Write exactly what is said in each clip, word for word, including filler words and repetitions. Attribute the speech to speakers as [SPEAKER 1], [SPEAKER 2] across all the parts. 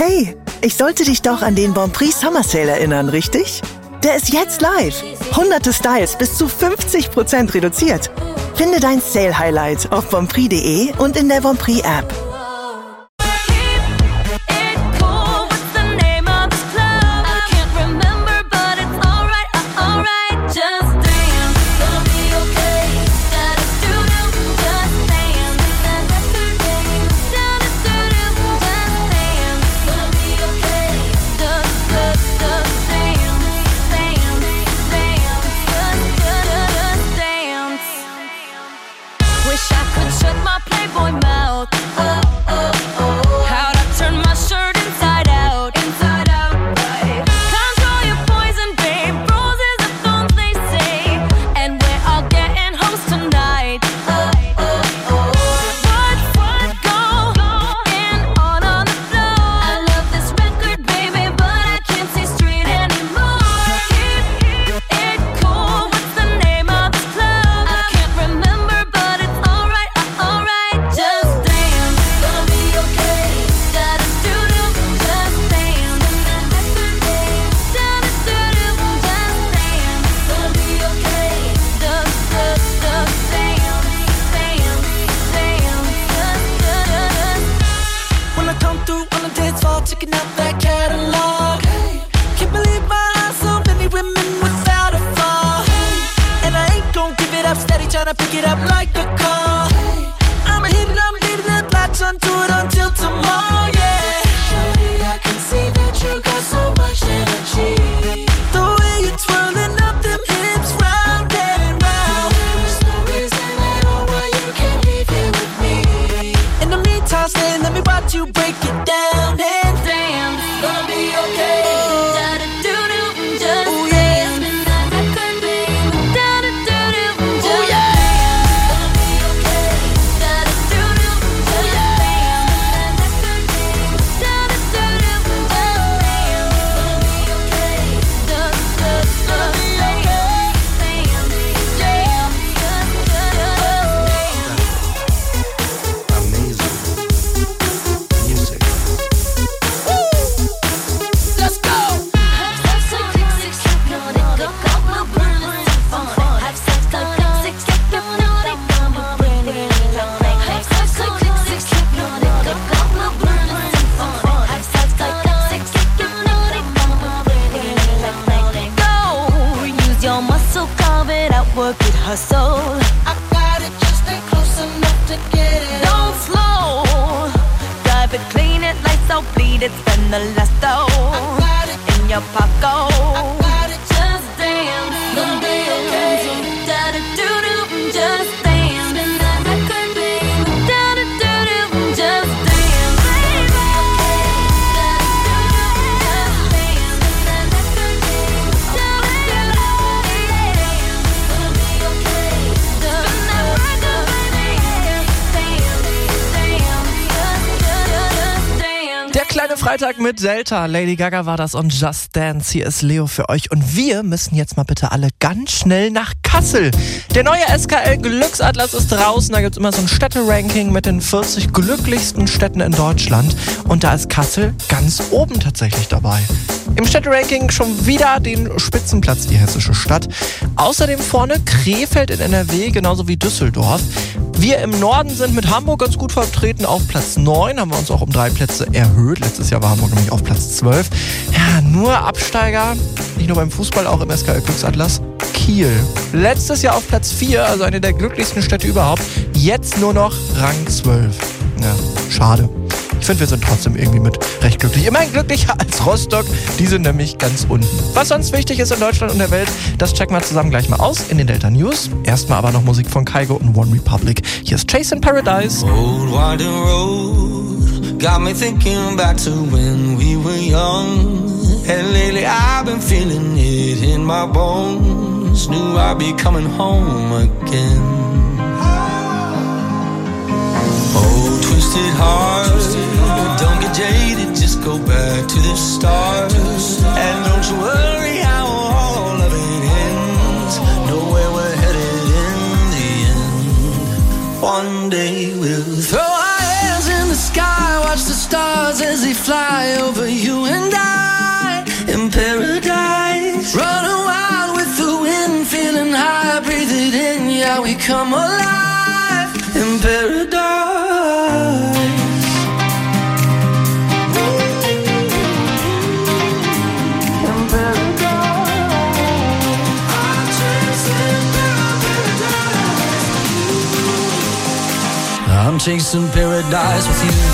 [SPEAKER 1] Hey, ich sollte dich doch an den Bonprix Summer Sale erinnern, richtig? Der ist jetzt live. Hunderte Styles bis zu fünfzig Prozent reduziert. Finde dein Sale-Highlight auf bonprix punkt de und in der Bonprix-App.
[SPEAKER 2] Freitag mit Delta. Lady Gaga war das und Just Dance. Hier ist Leo für euch. Und wir müssen jetzt mal bitte alle ganz schnell nach Kassel. Der neue S K L Glücksatlas ist draußen. Da gibt es immer so ein Städteranking mit den vierzig glücklichsten Städten in Deutschland. Und da ist Kassel ganz oben tatsächlich dabei. Im Städteranking schon wieder den Spitzenplatz, die hessische Stadt. Außerdem vorne Krefeld in N R W, genauso wie Düsseldorf. Wir im Norden sind mit Hamburg ganz gut vertreten. Auf Platz neun haben wir uns auch um drei Plätze erhöht. Letztes Jahr war Hamburg nämlich auf Platz zwölf. Ja, nur Absteiger, nicht nur beim Fußball, auch im S K L Glücksatlas. Kiel. Letztes Jahr auf Platz vier, also eine der glücklichsten Städte überhaupt. Jetzt nur noch Rang zwölf. Ja, schade. Ich finde, wir sind trotzdem irgendwie mit recht glücklich. Immerhin glücklicher als Rostock. Die sind nämlich ganz unten. Was sonst wichtig ist in Deutschland und der Welt, das checken wir zusammen gleich mal aus in den Delta News. Erstmal aber noch Musik von Kygo und One Republic. Hier ist Chase in Paradise.
[SPEAKER 3] Old winding road got me thinking back to when we were young. And lately I've been feeling it in my bones. Knew I'd be coming home again. Oh, twisted heart, don't get jaded, just go back to the start. And don't you worry how all of it ends. Know where we're headed in the end. One day we'll throw our hands in the sky, watch watch the stars as they fly over you and I in paradise. Running wild with the wind, feeling high, breathe it in, yeah, we come alive in paradise. In paradise. I'm chasing paradise. I'm chasing paradise with you.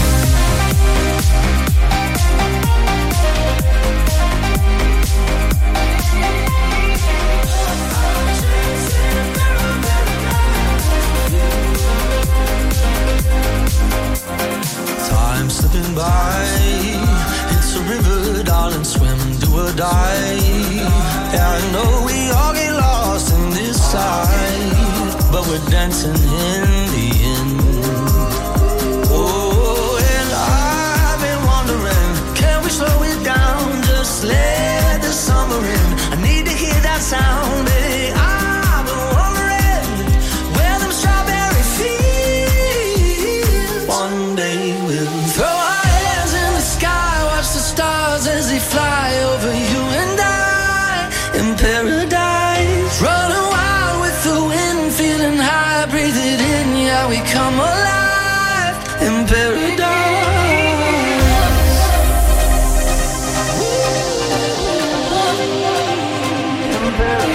[SPEAKER 3] Slipping by, it's a river, darling, swim, do or die. Yeah, I know we all get lost in this side, but we're dancing in the end. Oh, and I've been wondering, can we slow it down, just let the summer in? I need to hear that sound, baby. I've been wondering where them strawberry fields. One day we'll throw our hands in the sky, watch the stars as they fly over you and I in paradise. Running wild with the wind, feeling high, breathe it in, yeah, we come alive in paradise. In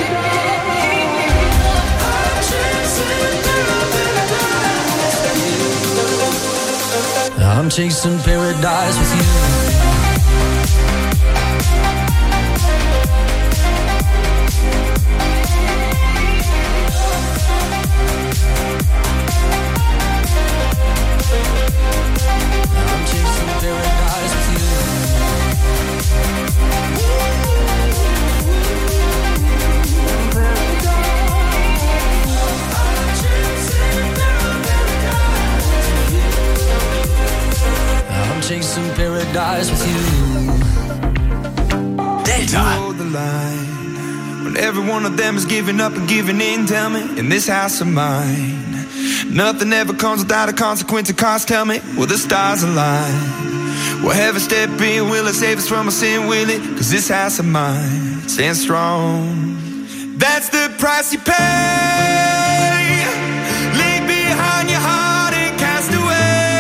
[SPEAKER 3] paradise. I'm chasing paradise with you. I'm chasing paradise with you. I'm chasing paradise with you.
[SPEAKER 2] Delta.
[SPEAKER 4] The line when every one of them is giving up and giving in. Tell me, in this house of mine, nothing ever comes without a consequence of cost. Tell me, will the stars align? Will heaven step in? Will it save us from our sin? Will it? Cause this house of mine stands strong. That's the price you pay. Leave behind your heart and cast away.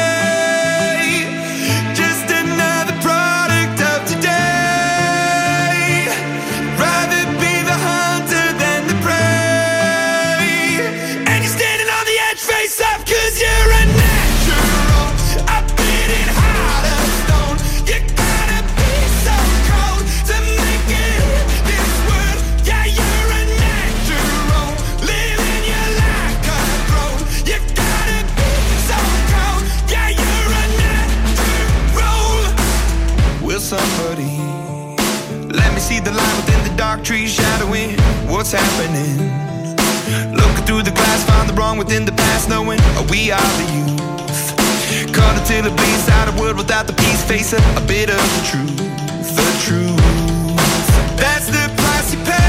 [SPEAKER 4] Just another product of today. Rather be the hunter than the prey. And you're standing on the edge, face up, cause you're a natural. A beating heart of stone. You gotta be so cold to make it in this world. Yeah, you're a natural. Living your life cutthroat. You gotta be so cold. Yeah, you're a natural. Will somebody let me see the light within the dark trees shadowing what's happening? Looking through the glass, find the wrong within the past, knowing we are the youth. Cut until it bleeds out a world without the peace, face a, a bit of the truth, the truth. That's the price you pay.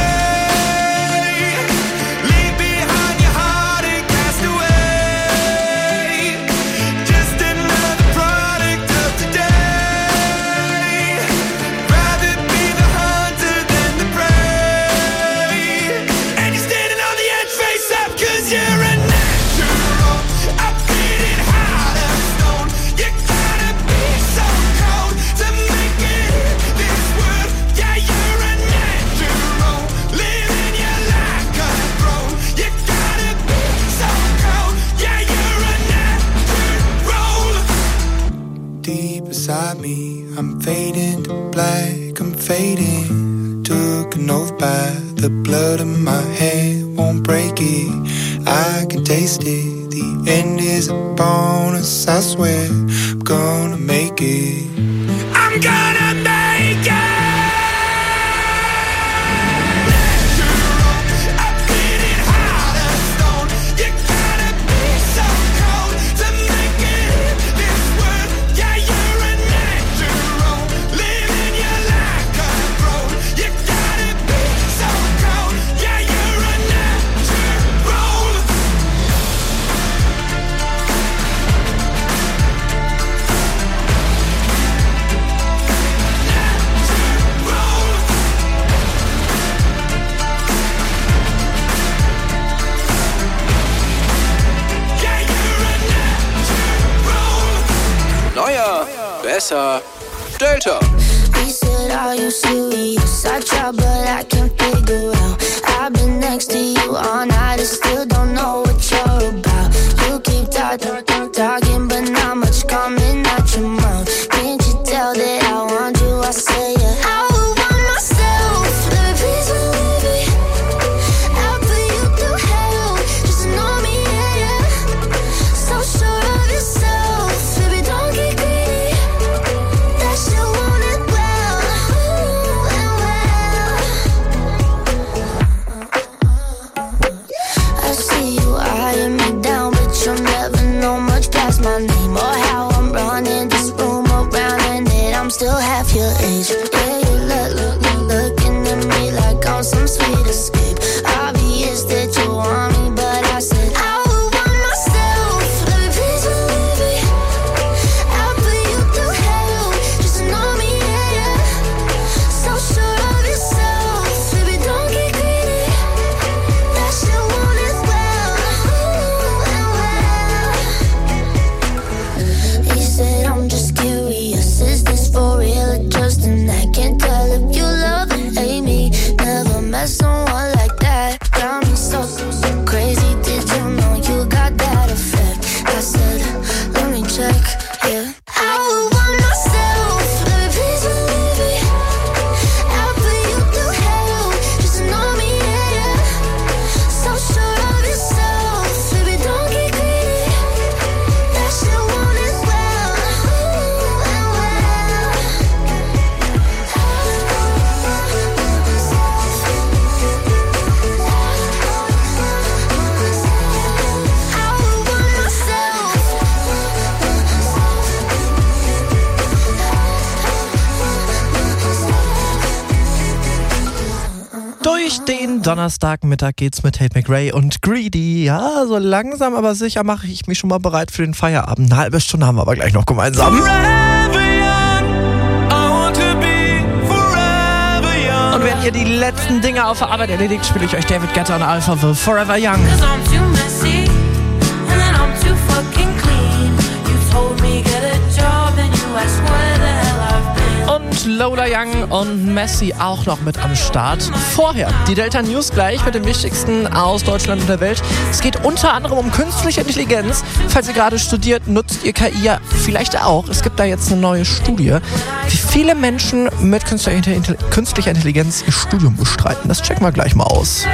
[SPEAKER 4] Leave behind your heart and cast away. Just another product of today. Rather be the hunter than the prey. And you're standing on the edge, face up, cause you're a natural. A beating heart of stone. You gotta be so cold to make it in this world. Yeah, you're a natural. Living your life cutthroat. You gotta be so cold. Yeah, you're a natural. Deep beside me, I'm fading to black, I'm fading. Took an oath by the blood in my head, won't break it. I can taste it. The end is a bonus, I swear. I'm gonna make it. I'm gonna make it. Natural, a beating heart of stone. You gotta be so cold to make it in this world. Yeah, you're a natural. Living your life cutthroat. You gotta be so cold. Yeah, you're a natural.
[SPEAKER 5] Besser Delta.
[SPEAKER 6] He said, are you serious? I try, but I can't figure out. I've been next to you all night and still don't know what you're about. You keep talking, talking, but not much coming out your mouth. Can't you tell that I want you? I say yeah. I would want myself. Let me please believe me. I'll put you through hell. Just know me, yeah, yeah. So sure of yourself. Baby, don't get greedy. That shit want it well. Ooh, and well. I see you eyeing me down, but you'll never know much past my name or how I'm running this room around, and that I'm still half your age. Yeah, you look, look, look, looking at me like I'm some sweet escape. Obvious that you want me, but I said I would want myself. Let me please believe me. I'll put you through hell. Just know me, yeah, yeah. So sure of yourself. Baby, don't get greedy. That shit want it well. Ooh, and well. He said, I'm just curious. Is this for real or just an act? Can't tell if you love or hate me. Never met someone like that. Got me so, so, so crazy. Did you know you got that effect? I said, let me check, yeah. I would want myself. Let me please believe me. I'll put you through hell. Just know me, yeah, yeah. So sure of yourself. Baby, don't get greedy. That shit want it well. Ooh, and well. I would want myself.
[SPEAKER 2] Durch den Donnerstagmittag geht's mit Tate McRae und Greedy. Ja, so langsam aber sicher mache ich mich schon mal bereit für den Feierabend. Eine halbe Stunde haben wir aber gleich noch gemeinsam. Und wenn ihr die letzten Dinge auf der Arbeit erledigt, spiele ich euch David Guetta und Alphaville Forever Young. Und Lola Young und Messi auch noch mit am Start. Vorher die Delta News gleich mit dem Wichtigsten aus Deutschland und der Welt. Es geht unter anderem um künstliche Intelligenz. Falls ihr gerade studiert, nutzt ihr K I ja vielleicht auch. Es gibt da jetzt eine neue Studie, wie viele Menschen mit künstlicher Intelligenz ihr Studium bestreiten. Das checken wir gleich mal aus.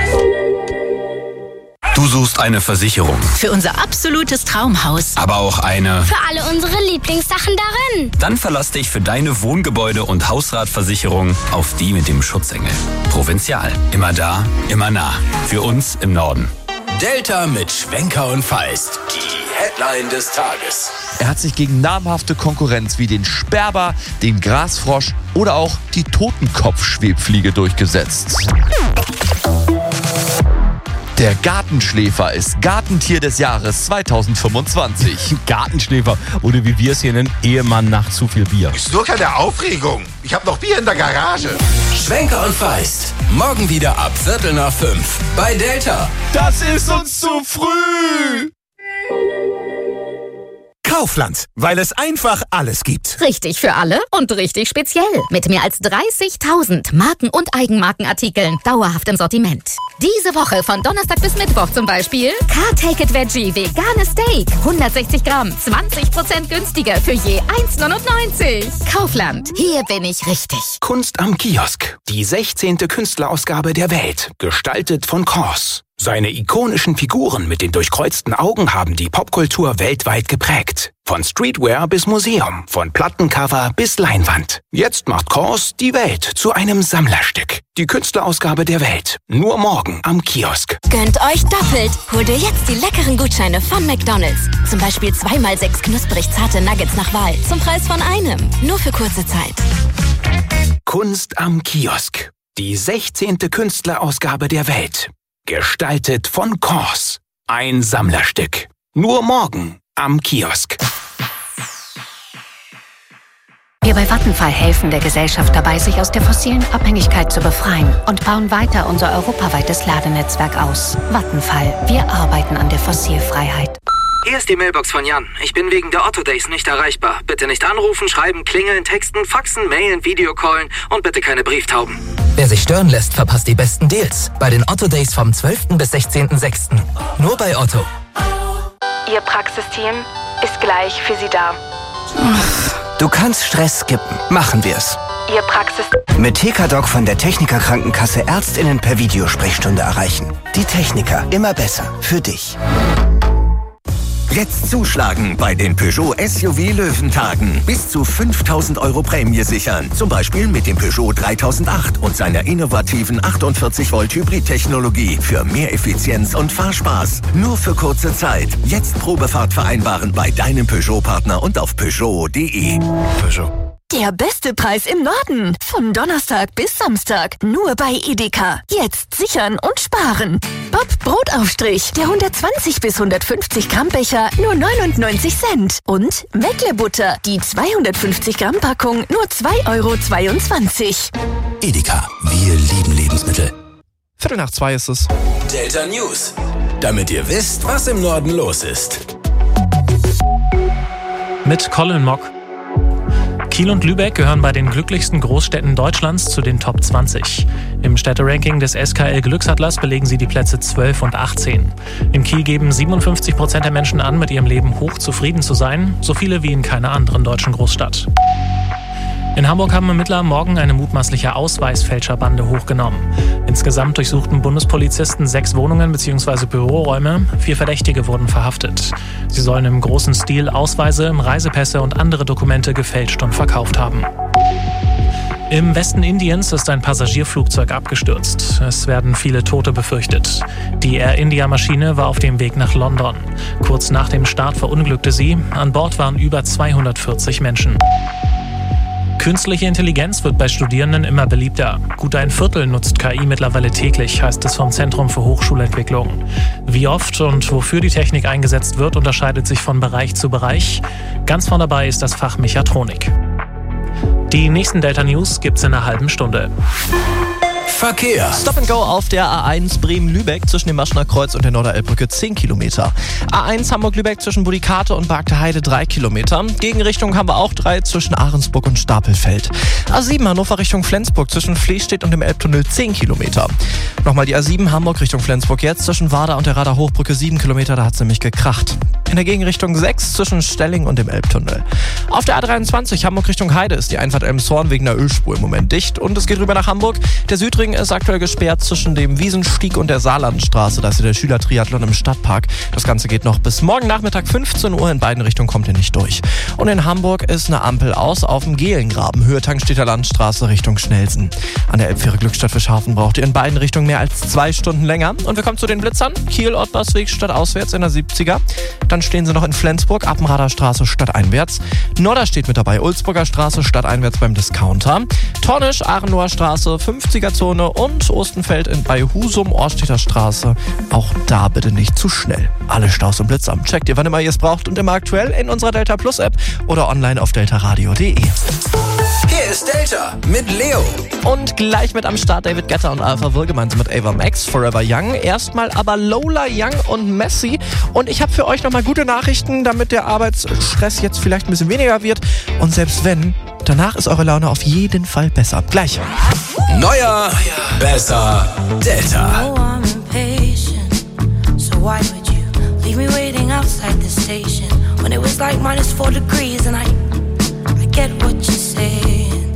[SPEAKER 7] Du suchst eine Versicherung,
[SPEAKER 8] Für unser absolutes Traumhaus.
[SPEAKER 7] aber auch eine.
[SPEAKER 9] Für alle unsere Lieblingssachen darin.
[SPEAKER 7] Dann verlass dich für deine Wohngebäude- und Hausratversicherung auf die mit dem Schutzengel. Provinzial. Immer da, immer nah. Für uns im Norden.
[SPEAKER 5] Delta mit Schwenker und Feist. Die Headline des Tages.
[SPEAKER 10] Er hat sich gegen namhafte Konkurrenz wie den Sperber, den Grasfrosch oder auch die Totenkopfschwebfliege durchgesetzt. Der Gartenschläfer ist Gartentier des Jahres zweitausendfünfundzwanzig.
[SPEAKER 11] Gartenschläfer oder wie wir es hier nennen, Ehemann nach zu viel Bier.
[SPEAKER 12] Ist nur keine Aufregung. Ich habe noch Bier in der Garage.
[SPEAKER 5] Schwenker und Feist. Morgen wieder ab Viertel nach fünf bei Delta.
[SPEAKER 11] Das ist uns zu früh!
[SPEAKER 13] Kaufland, weil es einfach alles gibt.
[SPEAKER 8] Richtig für alle und richtig speziell. Mit mehr als dreißigtausend Marken- und Eigenmarkenartikeln dauerhaft im Sortiment. Diese Woche von Donnerstag bis Mittwoch zum Beispiel Car Take It Veggie veganes Steak. hundertsechzig Gramm, zwanzig Prozent günstiger für je eins neunundneunzig. Kaufland, hier bin ich richtig.
[SPEAKER 13] Kunst am Kiosk. Die sechzehnte Künstlerausgabe der Welt. Gestaltet von Kors. Seine ikonischen Figuren mit den durchkreuzten Augen haben die Popkultur weltweit geprägt. Von Streetwear bis Museum, von Plattencover bis Leinwand. Jetzt macht Kors die Welt zu einem Sammlerstück. Die Künstlerausgabe der Welt. Nur morgen am Kiosk.
[SPEAKER 9] Gönnt euch doppelt. Hol dir jetzt die leckeren Gutscheine von McDonald's. Zum Beispiel zwei mal sechs knusprig zarte Nuggets nach Wahl. Zum Preis von einem. Nur für kurze Zeit.
[SPEAKER 13] Kunst am Kiosk. Die sechzehnte Künstlerausgabe der Welt. Gestaltet von Kors. Ein Sammlerstück. Nur morgen am Kiosk.
[SPEAKER 14] Wir bei Vattenfall helfen der Gesellschaft dabei, sich aus der fossilen Abhängigkeit zu befreien und bauen weiter unser europaweites Ladenetzwerk aus. Vattenfall. Wir arbeiten an der Fossilfreiheit.
[SPEAKER 15] Hier ist die Mailbox von Jan. Ich bin wegen der Otto Days nicht erreichbar. Bitte nicht anrufen, schreiben, klingeln, texten, faxen, mailen, Videocallen und bitte keine Brieftauben.
[SPEAKER 16] Wer sich stören lässt, verpasst die besten Deals. Bei den Otto Days vom zwölften bis sechzehnten sechsten Nur bei Otto.
[SPEAKER 17] Ihr Praxisteam ist gleich für Sie da.
[SPEAKER 18] Du kannst Stress skippen. Machen wir's.
[SPEAKER 17] Ihr Praxis...
[SPEAKER 18] Mit T K Doc von der Techniker Krankenkasse Ärztinnen per Videosprechstunde erreichen. Die Techniker. Immer besser. Für dich.
[SPEAKER 19] Jetzt zuschlagen bei den Peugeot S U V Löwentagen. Bis zu fünftausend Euro Prämie sichern. Zum Beispiel mit dem Peugeot dreitausendacht und seiner innovativen achtundvierzig Volt Hybrid-Technologie für mehr Effizienz und Fahrspaß. Nur für kurze Zeit. Jetzt Probefahrt vereinbaren bei deinem Peugeot-Partner und auf Peugeot punkt de. Peugeot.
[SPEAKER 20] Der beste Preis im Norden. Von Donnerstag bis Samstag. Nur bei Edeka. Jetzt sichern und sparen. Bob Brotaufstrich. Der hundertzwanzig bis hundertfünfzig Gramm Becher nur neunundneunzig Cent. Und Meckle Butter. Die zweihundertfünfzig Gramm Packung nur zwei Euro zweiundzwanzig.
[SPEAKER 5] Edeka. Wir lieben Lebensmittel.
[SPEAKER 2] Viertel nach zwei ist es.
[SPEAKER 5] Delta News. Damit ihr wisst, was im Norden los ist.
[SPEAKER 21] Mit Colin Mock. Kiel und Lübeck gehören bei den glücklichsten Großstädten Deutschlands zu den Top zwanzig. Im Städteranking des S K L Glücksatlas belegen sie die Plätze zwölf und achtzehn. In Kiel geben siebenundfünfzig Prozent der Menschen an, mit ihrem Leben hochzufrieden zu sein, so viele wie in keiner anderen deutschen Großstadt. In Hamburg haben Ermittler am Morgen eine mutmaßliche Ausweisfälscherbande hochgenommen. Insgesamt durchsuchten Bundespolizisten sechs Wohnungen bzw. Büroräume. Vier Verdächtige wurden verhaftet. Sie sollen im großen Stil Ausweise, Reisepässe und andere Dokumente gefälscht und verkauft haben. Im Westen Indiens ist ein Passagierflugzeug abgestürzt. Es werden viele Tote befürchtet. Die Air India-Maschine war auf dem Weg nach London. Kurz nach dem Start verunglückte sie. An Bord waren über zweihundertvierzig Menschen. Künstliche Intelligenz wird bei Studierenden immer beliebter. Gut ein Viertel nutzt K I mittlerweile täglich, heißt es vom Zentrum für Hochschulentwicklung. Wie oft und wofür die Technik eingesetzt wird, unterscheidet sich von Bereich zu Bereich. Ganz vorn dabei ist das Fach Mechatronik. Die nächsten Delta News gibt's in einer halben Stunde.
[SPEAKER 5] Verkehr.
[SPEAKER 2] Stop and Go auf der A eins Bremen-Lübeck zwischen dem Maschner Kreuz und der Norderelbbrücke zehn Kilometer. A eins Hamburg-Lübeck zwischen Budikate und Bargte Heide drei Kilometer. Gegenrichtung haben wir auch drei zwischen Ahrensburg und Stapelfeld. A sieben Hannover Richtung Flensburg zwischen Flestedt und dem Elbtunnel zehn Kilometer. Nochmal die A sieben Hamburg Richtung Flensburg jetzt zwischen Warda und der Rader Hochbrücke sieben Kilometer, da hat es nämlich gekracht. In der Gegenrichtung sechs zwischen Stelling und dem Elbtunnel. Auf der A dreiundzwanzig Hamburg Richtung Heide ist die Einfahrt Elmshorn wegen der Ölspur im Moment dicht und es geht rüber nach Hamburg. Der Südring ist aktuell gesperrt zwischen dem Wiesenstieg und der Saarlandstraße. Da ist der Schülertriathlon im Stadtpark. Das Ganze geht noch bis morgen Nachmittag fünfzehn Uhr. In beiden Richtungen kommt ihr nicht durch. Und in Hamburg ist eine Ampel aus auf dem Gelengraben. Höhe Tankstädter Landstraße Richtung Schnelsen. An der Elbfähre Glückstadt Fischhafen braucht ihr in beiden Richtungen mehr als zwei Stunden länger. Und wir kommen zu den Blitzern. Kiel, Ottmarsweg, stadtauswärts in der siebziger. Dann stehen sie noch in Flensburg, Appenrader Straße stadteinwärts. Norderstedt mit dabei, Ulzburger Straße stadteinwärts beim Discounter. Tornisch, Aarenower Straße, fünfziger Zone und Ostenfeld in, bei Husum, Orstedter Straße. Auch da bitte nicht zu schnell. Alle Staus und Blitzamt checkt ihr, wann immer ihr es braucht und immer aktuell in unserer Delta Plus App oder online auf deltaradio punkt de.
[SPEAKER 5] Hier ist Delta mit Leo.
[SPEAKER 2] Und gleich mit am Start David Guetta und Alpha Will gemeinsam mit Ava Max, Forever Young. Erstmal aber Lola Young und Messi. Und ich habe für euch nochmal gute Nachrichten, damit der Arbeitsstress jetzt vielleicht ein bisschen weniger wird. Und selbst wenn, danach ist eure Laune auf jeden Fall besser. Gleich.
[SPEAKER 5] Neuer, besser, Delta.
[SPEAKER 22] Oh, I'm impatient. So why would you leave me waiting outside the station when it was like minus four degrees and I, I get what you're saying.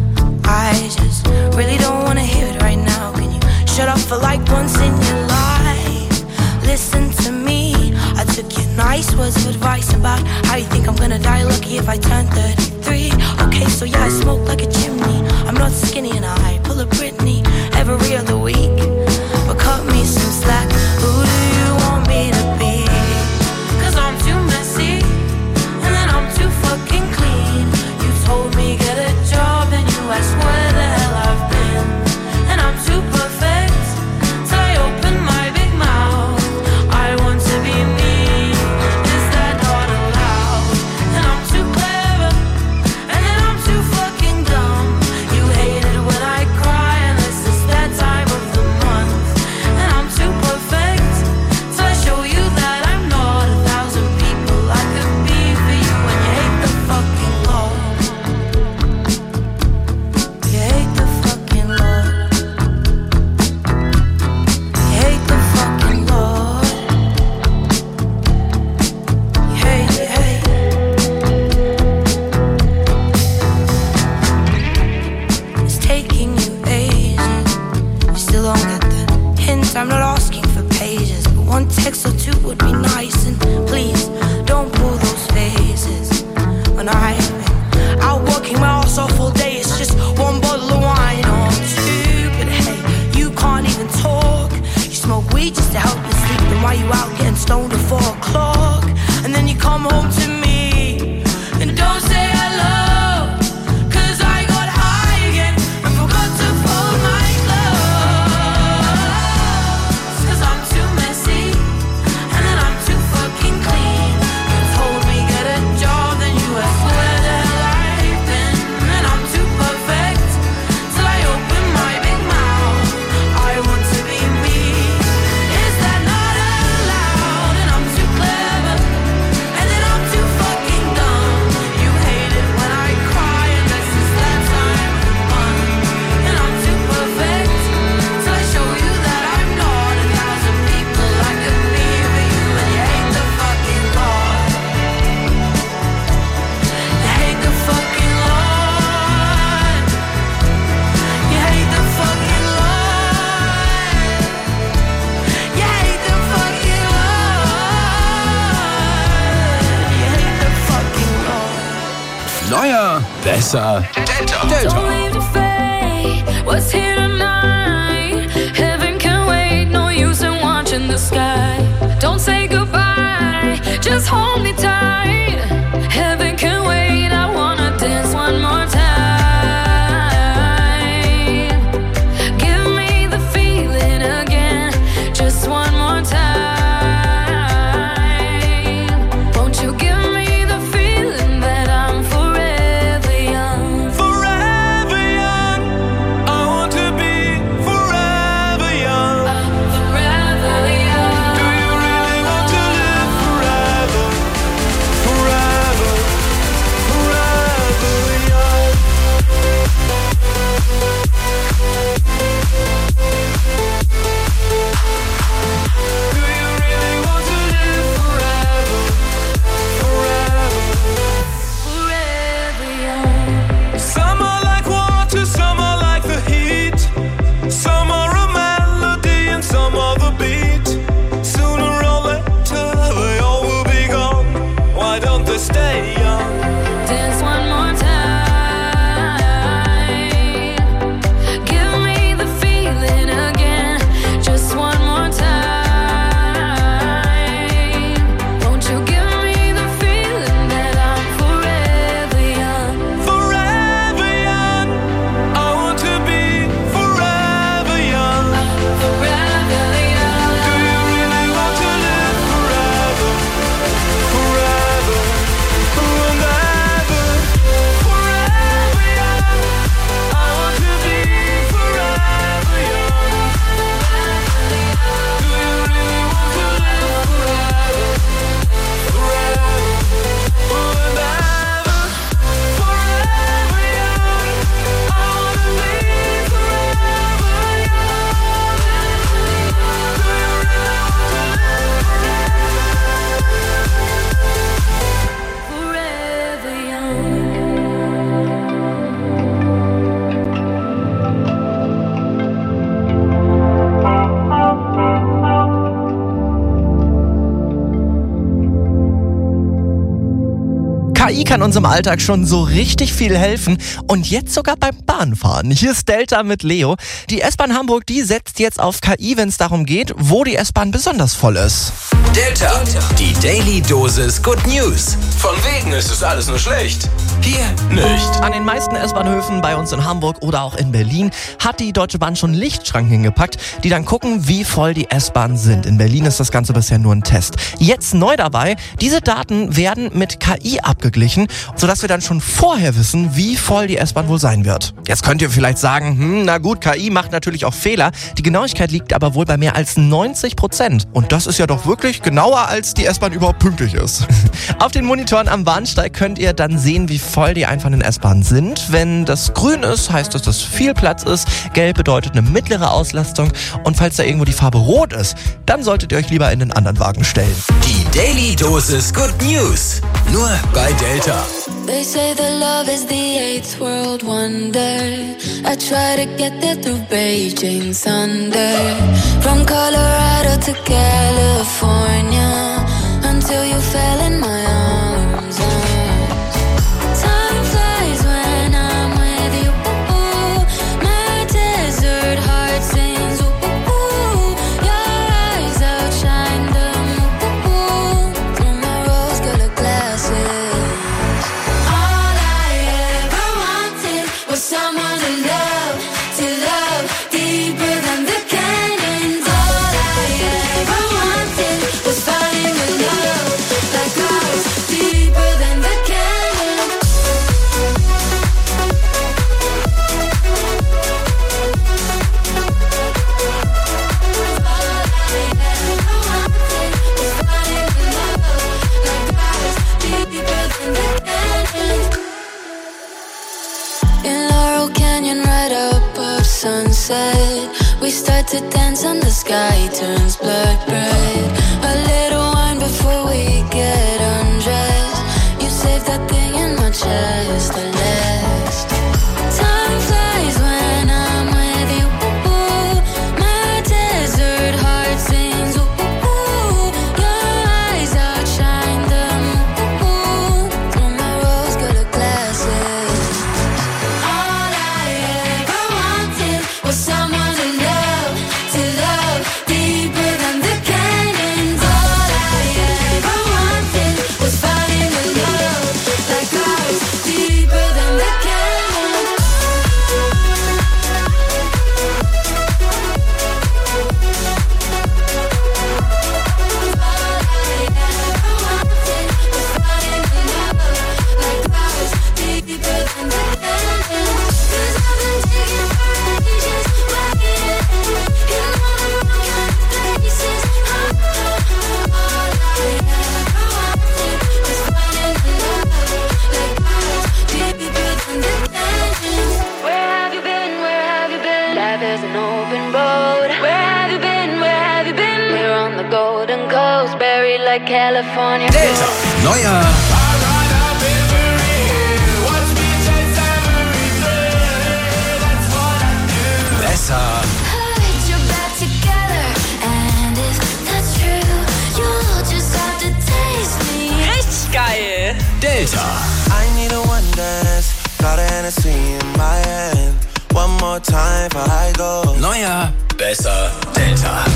[SPEAKER 22] I just really don't want to hear it right now. Can you shut up for like once in your life? Listen to me. I took your nice words of advice about how you think I'm gonna die lucky if I turn thirty-three. Okay, so yeah, I smoke like a chimney. I'm not skinny and I pull a Britney every other week. But cut me some slack. Who do you want me to be? Cause I'm too messy and then I'm too fucking
[SPEAKER 5] Delta. Delta. Delta.
[SPEAKER 22] Don't leave the fate. What's here tonight? Heaven can wait. No use in watching the sky. Don't say goodbye. Just hold me tight. Heaven can wait. I wanna dance one more time. Give me the feeling again. Just one more time. Won't you give me the feeling that I'm forever young?
[SPEAKER 4] Forever young. I want to be forever young.
[SPEAKER 22] I'm forever young.
[SPEAKER 4] Do you really want to live forever? Forever, forever young. Do you really want to live forever? Forever,
[SPEAKER 22] Forever young.
[SPEAKER 4] some are like water, some are like the heat. Some are a melody and some are the beat. Sooner or later they all will be gone. Why don't they stay young?
[SPEAKER 22] Dance one more time. Give me the feeling again. Just one more time. Won't you give me the feeling that I'm forever young?
[SPEAKER 4] Forever young. I want to be forever young.
[SPEAKER 22] Forever young.
[SPEAKER 4] Do you really want to live forever? Forever and ever. Forever young. I want to be forever young. Do you really want to live forever? Forever and ever. Forever young. I want to be forever young. Do you really want to live
[SPEAKER 22] Forever young.
[SPEAKER 2] K I kann uns im Alltag schon so richtig viel helfen und jetzt sogar beim Bahnfahren. Hier ist Delta mit Leo. Die S-Bahn Hamburg, die setzt jetzt auf K I, wenn es darum geht, wo die S-Bahn besonders voll ist.
[SPEAKER 5] Delta. Die Daily Dosis Good News. Von wegen ist es alles nur schlecht. Hier nicht.
[SPEAKER 2] An den meisten S-Bahnhöfen bei uns in Hamburg oder auch in Berlin hat die Deutsche Bahn schon Lichtschranken hingepackt, die dann gucken, wie voll die S-Bahnen sind. In Berlin ist das Ganze bisher nur ein Test. Jetzt neu dabei, diese Daten werden mit K I abgeglichen, sodass wir dann schon vorher wissen, wie voll die S-Bahn wohl sein wird. Jetzt könnt ihr vielleicht sagen, hm, na gut, K I macht natürlich auch Fehler. Die Genauigkeit liegt aber wohl bei mehr als neunzig Prozent. Und das ist ja doch wirklich genauer, als die S-Bahn überhaupt pünktlich ist. Auf den Monitoren am Bahnsteig könnt ihr dann sehen, wie voll die einfahrenden S-Bahnen sind. Wenn das grün ist, heißt das, dass viel Platz ist. Gelb bedeutet eine mittlere Auslastung. Und falls da irgendwo die Farbe rot ist, dann solltet ihr euch lieber in den anderen Wagen stellen.
[SPEAKER 5] Die Daily Dosis Good News. Nur bei Delta.
[SPEAKER 6] They say that love is the eighth world wonder. I try to get there through Beijing thunder. From Colorado to California, until you fell in my arms. Time flies when I'm with you. My desert heart sings. Your eyes outshine the moon through my rose-colored glasses. All I ever wanted was someone to love, to love deeper than the canyons. All I ever wanted was falling in love like ours, deeper than the canyons. All I ever wanted was falling in love like ours, deeper than the canyons. In Laurel Canyon, right above sunset, we start to dance and the sky turns blood red. A little wine before we get undressed. You save that thing in my chest, the last. Time flies when I'm with you. My desert heart sings. Your eyes outshine the moon through my rose-colored glasses. like California.
[SPEAKER 5] Delta. Neuer besser.
[SPEAKER 6] Richtig geil.
[SPEAKER 5] Delta.
[SPEAKER 4] I need a one dance, got a Hennessy in my hand. One more time before I go.
[SPEAKER 5] Neuer, besser, Delta.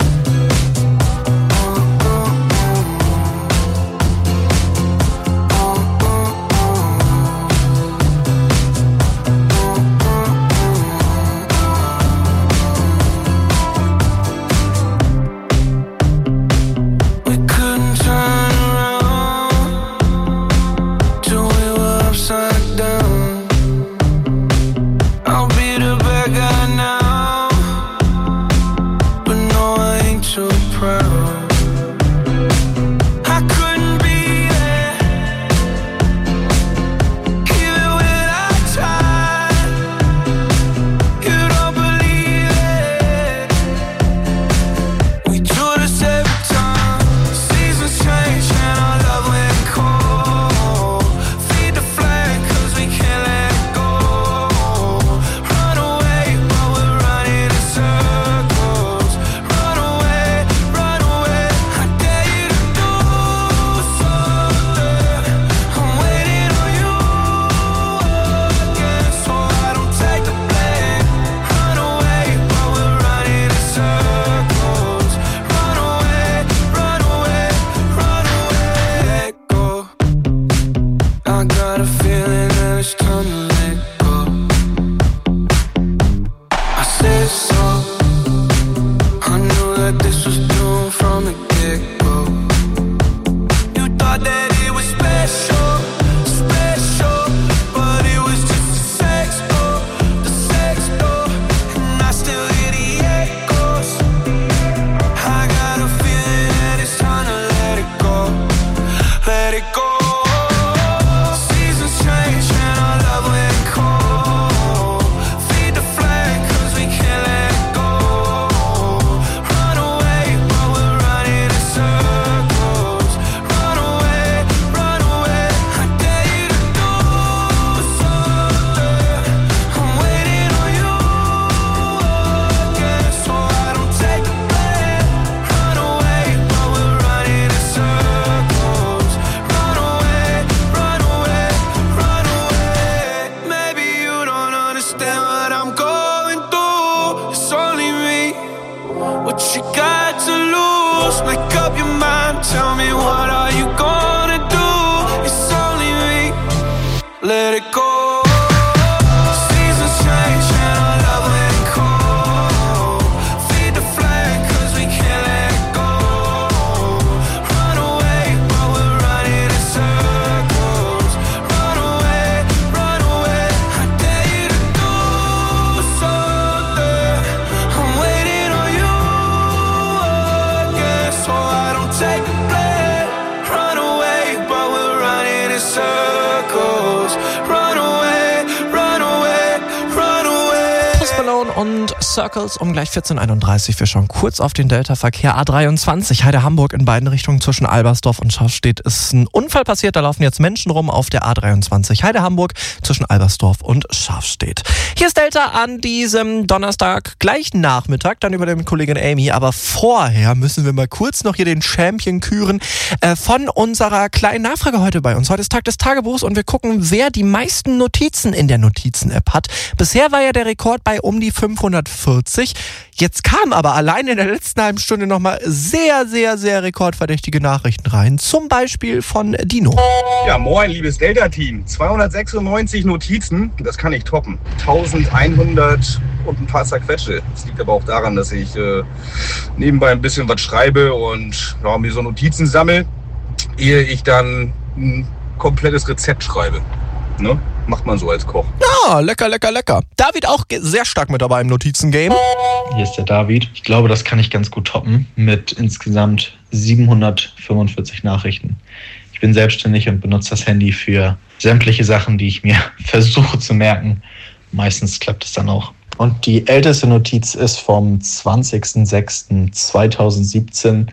[SPEAKER 2] Und Circles um gleich vierzehn Uhr einunddreißig. Wir schauen kurz auf den Delta-Verkehr. A dreiundzwanzig, Heide-Hamburg in beiden Richtungen zwischen Albersdorf und Schafstedt ist ein Unfall passiert. Da laufen jetzt Menschen rum auf der A dreiundzwanzig. Heide-Hamburg zwischen Albersdorf und Schafstedt. Hier ist Delta an diesem Donnerstag, gleich Nachmittag, dann über den Kollegin Amy. Aber vorher müssen wir mal kurz noch hier den Champion küren äh, von unserer kleinen Nachfrage heute bei uns. Heute ist Tag des Tagebuchs und wir gucken, wer die meisten Notizen in der Notizen-App hat. Bisher war ja der Rekord bei um die fünfhundertvierzig. Jetzt kamen aber allein in der letzten halben Stunde nochmal sehr, sehr, sehr rekordverdächtige Nachrichten rein. Zum Beispiel von Dino.
[SPEAKER 1] Ja, moin, liebes Delta-Team. zweihundertsechsundneunzig Notizen, das kann ich toppen. eintausendeinhundert und ein paar zerquetsche. Das liegt aber auch daran, dass ich äh, nebenbei ein bisschen was schreibe und ja, mir so Notizen sammle, ehe ich dann ein komplettes Rezept schreibe. Ne? Macht man so als Koch.
[SPEAKER 2] Ja, lecker, lecker, lecker. David auch sehr stark mit dabei im Notizengame.
[SPEAKER 3] Hier ist der David. Ich glaube, das kann ich ganz gut toppen mit insgesamt siebenhundertfünfundvierzig Nachrichten. Ich bin selbstständig und benutze das Handy für sämtliche Sachen, die ich mir versuche zu merken. Meistens klappt es dann auch. Und die älteste Notiz ist vom zwanzigsten sechsten zweitausendsiebzehn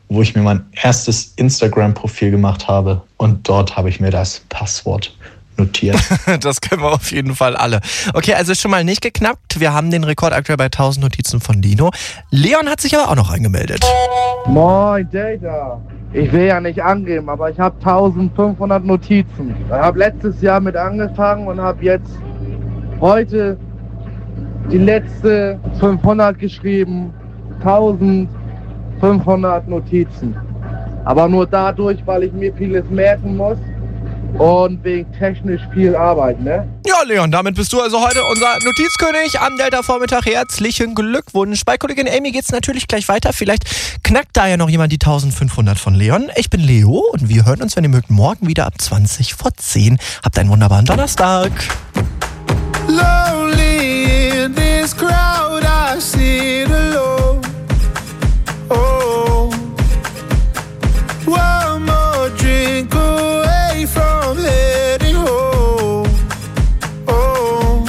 [SPEAKER 3] wo ich mir mein erstes Instagram-Profil gemacht habe und dort habe ich mir das Passwort notiert.
[SPEAKER 2] Das können wir auf jeden Fall alle. Okay, also ist schon mal nicht geknackt. Wir haben den Rekord aktuell bei tausend Notizen von Lino. Leon hat sich aber auch noch angemeldet.
[SPEAKER 7] Moin, Data. Ich will ja nicht angeben, aber ich habe eintausendfünfhundert Notizen. Ich habe letztes Jahr mit angefangen und habe jetzt heute die letzte fünfhundert geschrieben. eintausendfünfhundert Notizen. Aber nur dadurch, weil ich mir vieles merken muss. Und wegen technisch viel Arbeit, ne?
[SPEAKER 2] Ja, Leon, damit bist du also heute unser Notizkönig am Delta-Vormittag. Herzlichen Glückwunsch. Bei Kollegin Amy geht's natürlich gleich weiter. Vielleicht knackt da ja noch jemand die eintausendfünfhundert von Leon. Ich bin Leo und wir hören uns, wenn ihr mögt, morgen wieder ab zwanzig vor zehn. Habt einen wunderbaren Donnerstag.
[SPEAKER 4] Lonely in this crowd, I sit alone. Oh, one more drink away from heading home. Oh,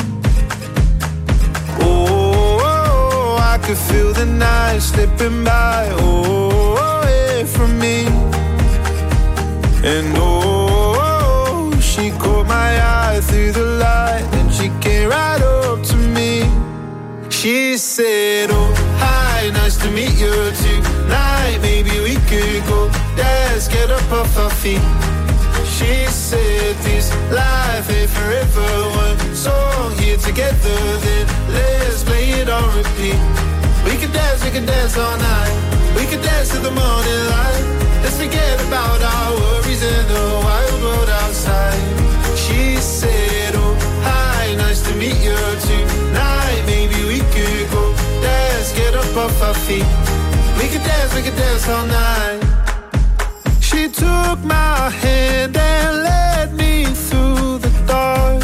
[SPEAKER 4] oh, oh, I could feel the night slipping by. Oh, away from me. And oh, she caught my eye through the light, and she came right up to me. She said, oh, hi, nice to meet you tonight. Maybe we could go dance, get up off our feet. She said, this life ain't forever. One song here together, then let's play it on repeat. We could dance, we could dance all night. We could dance till the morning light. Let's forget about our worries in the wild world outside. She said, oh, hi, nice to meet you tonight. Maybe we could go dance, get up off our feet. We could dance, we could dance all night. She took my hand and led me through the dark.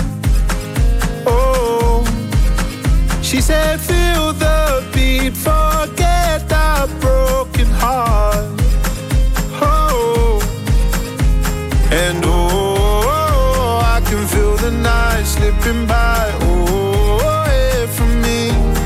[SPEAKER 4] Oh, she said, feel the beat, forget that broken heart. Oh, and oh, I can feel the night slipping by. Oh, away from me.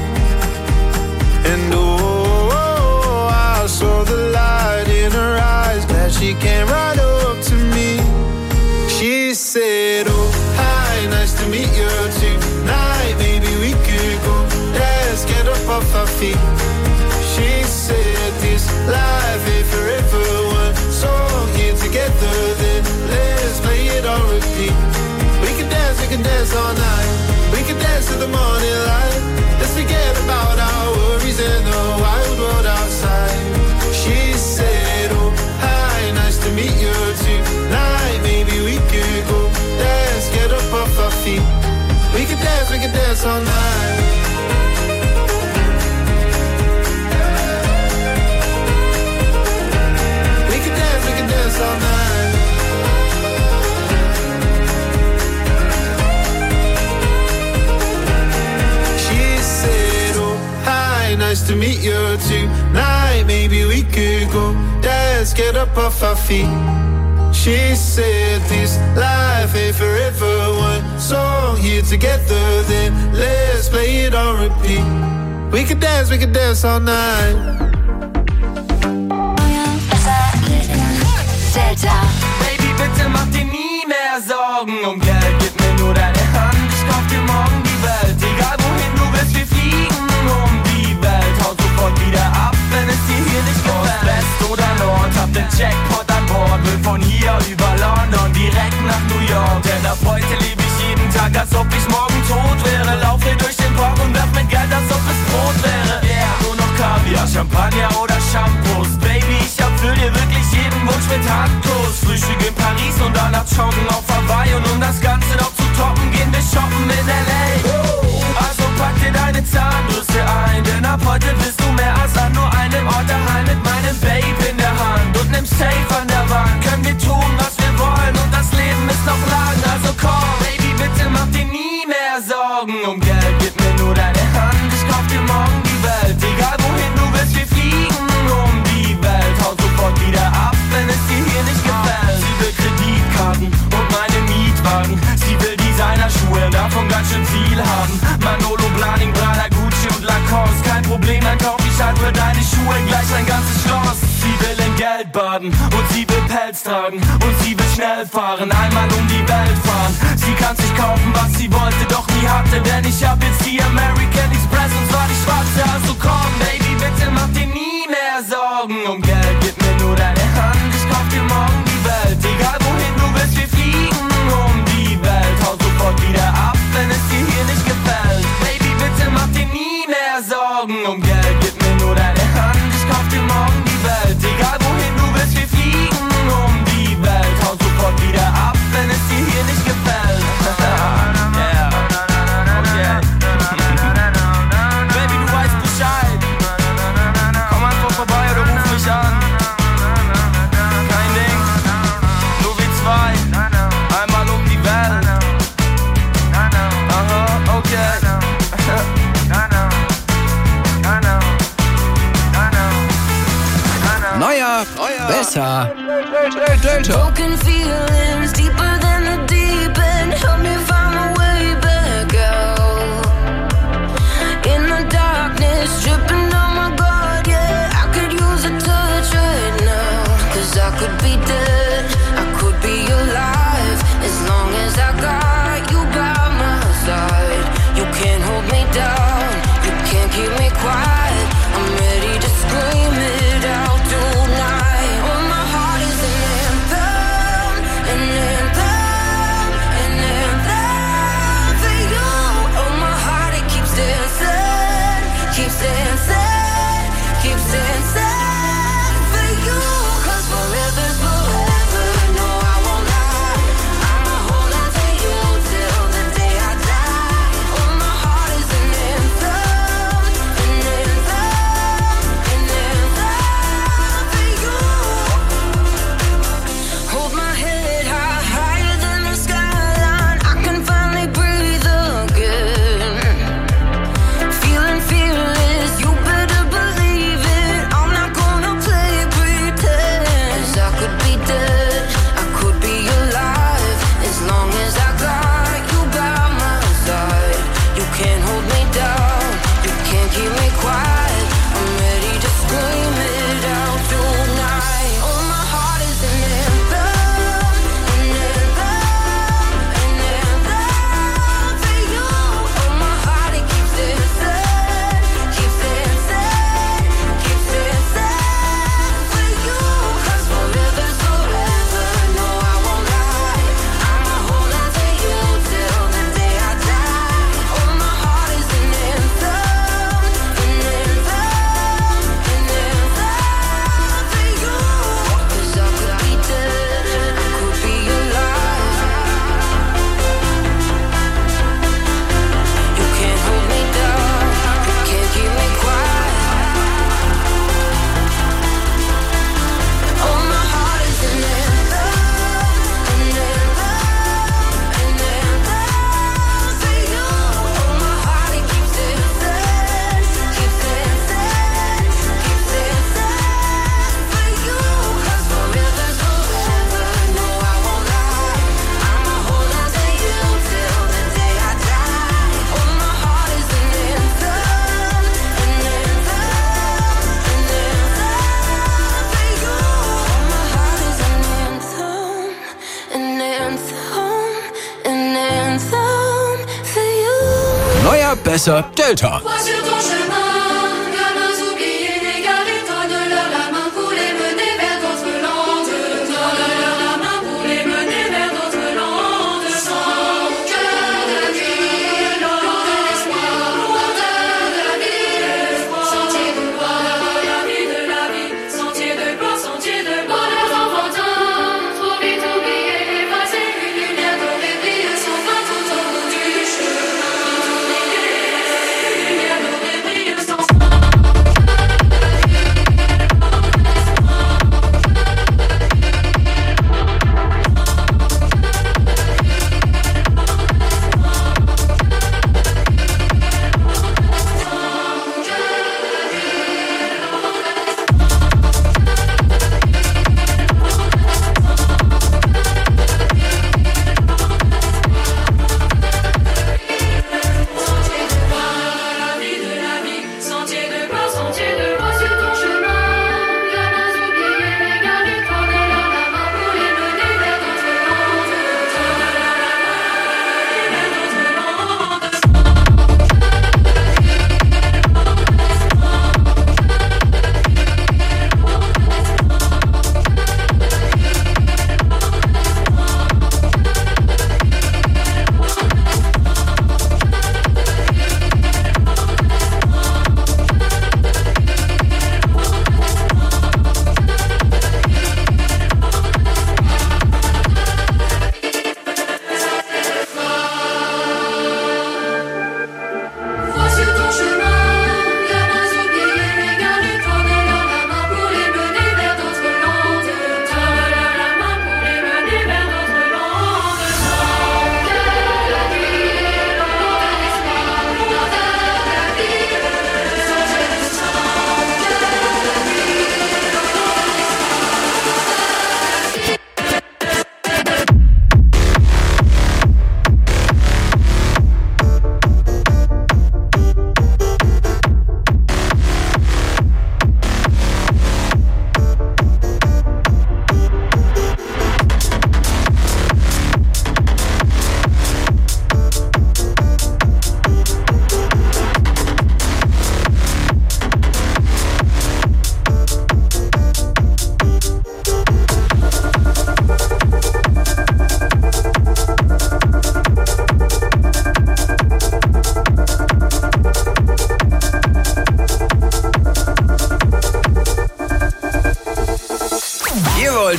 [SPEAKER 4] And oh, I saw the light in her eyes. Glad she came right up to me. She said, oh, hi, nice to meet you tonight. Maybe we could go dance, get up off our feet. She said, this life ain't forever. One song here together, then let's play it on repeat. We can dance, we can dance all night. We can dance till the morning light. Let's forget about our worries in the wild world outside. She said, oh, hi, nice to meet you tonight. Maybe we could go dance, get up off our feet. We can dance, we can dance all night. We can dance, we can dance all night. She said, oh, hi, nice to meet you tonight. Maybe we could go dance, get up off our feet. She said, this life ain't forever. One song here together, then let's play it on repeat. We could dance, we could dance all night. Delta. Baby, bitte mach dir nie mehr Sorgen um Geld. Gib mir nur deine Hand, ich kauf dir morgen die Welt. Egal wohin du willst, wir fliegen um die Welt. Hau sofort wieder ab, wenn es dir hier nicht gefällt. West oder Nord, hab den Jackpot an Bord. Will von hier über London direkt nach New York. Denn ab heute lebe ich jeden Tag, als ob ich morgen tot wäre. Lauf hier durch den Park und werf mit Geld, als ob es Brot wäre. Yeah, nur noch Kaviar, Champagner oder Shampoos. Baby, ich erfüll dir wirklich jeden Wunsch mit Handkuss. Frühstück in Paris und danach joggen auf Hawaii. Und um das Ganze noch zu toppen, gehen wir shoppen in L A. Also pack dir deine Zahnbürste ein, denn ab heute bist du mehr als an nur einem Ort daheim. Mit meinem Babe in der Hand und nem Safe an der Wand können wir tun, was wir wollen, und das Leben ist noch lang. Also komm, Baby, bitte mach dir nie mehr Sorgen um Geld. Gib mir nur deine Hand, ich kauf dir morgen die Welt. Egal wohin du willst, wir fliegen um die Welt. Hau sofort wieder ab, wenn es dir hier nicht gefällt. Sie will Kreditkarten und meine Mietwagen. Sie will Designerschuhe, davon ganz schön viel haben. Manolo, Blahnik, Prada, Gucci und Lacoste. Kein Problem, dann kauf ich halt für deine Schuhe gleich ein ganzes Schloss. Sie will in
[SPEAKER 10] Geld baden und sie will Pelz tragen und sie will schnell fahren, einmal um die Welt fahren. Sie kann sich kaufen, was sie wollte, doch nie hatte, denn ich hab jetzt die American Express und zwar die schwarze. Also komm, Baby, bitte mach dir nie mehr Sorgen um Geld. Gib mir nur deine Hand, ich kauf dir morgen die Welt. Egal wohin du willst, wir fliegen um die Welt. Hau sofort wieder ab, wenn es dir hier nicht gefällt. Baby, bitte mach dir nie mehr Sorgen um Geld. Gib mir nur deine Hand, ich kauf dir morgen die Welt. Egal wohin du willst, wir fliegen um die Welt. Hau sofort wieder ab, wenn es dir hier nicht gefällt. Yeah. Okay. Baby, du weißt Bescheid. Komm einfach vorbei oder ruf mich an. Kein Ding, nur wir zwei. Einmal um die Welt. Aha, okay.
[SPEAKER 5] Neuer, Neuer, besser. Delta.
[SPEAKER 22] Broken feelings deeper than the deep end. Help me find my way back out. In the darkness, tripping on my guard, yeah. I could use a touch right now. Cause I could be dead, I could be alive. As long as I got you by my side. You can't hold me down, you can't keep me quiet. I'm ready to scream it out tonight. Oh, my heart is an anthem, an anthem, an anthem for you. Oh, my heart, it keeps dancing, keeps dancing, keeps dancing for you. Cause forever's forever, no, I won't lie. I'ma hold on to you till the day I die. Oh, my heart is an anthem, an anthem, an anthem for you. Hold my head high, higher than the skyline. I can finally breathe again. Feeling fearless, you better believe it. I'm not gonna play pretend. 'Cause I could be dead, I could be alive. As long as I got you by my side. You can't hold me down, you can't keep me quiet. I'm ready to scream it out tonight. Oh, my heart is an anthem, an anthem, an anthem for you. Oh, my heart, it keeps dancing, keeps dancing, keeps dancing for you. 'Cause forever's forever, no, I won't lie. I'ma hold on to you till the day I die. Oh, my heart is an anthem, an anthem, an anthem for you. 'Cause I could be dead, I could be alive. You can't hold me down, you can't keep me quiet. Oh, my heart is an anthem, an anthem, an anthem for you. Oh, my heart, it keeps dancing, keeps dancing, keeps dancing for you. 'Cause forever's forever, no, I won't lie. I'ma hold on to you till the day I die. Oh, my heart is an anthem, an anthem, an anthem for you. Oh, my heart is an anthem, an anthem, an anthem for you.
[SPEAKER 5] Neuer, besser, Delta.
[SPEAKER 22] Vois sur ton chemin, gamins oubliés, égarés, tendent-leur la main pour les mener vers d'autres landes. Tendent-leur la main pour les mener vers d'autres landes. Sans cœur de la vie, loin de l'espoir, loin de la vie. Sentier de gloire, la vie de la vie. Sentier de gloire, sentier de bonheur enfantin. Trop vite oublié, effacé, une lumière dorée brille sans fin tout au bout du chemin. Une lumière dorée brille.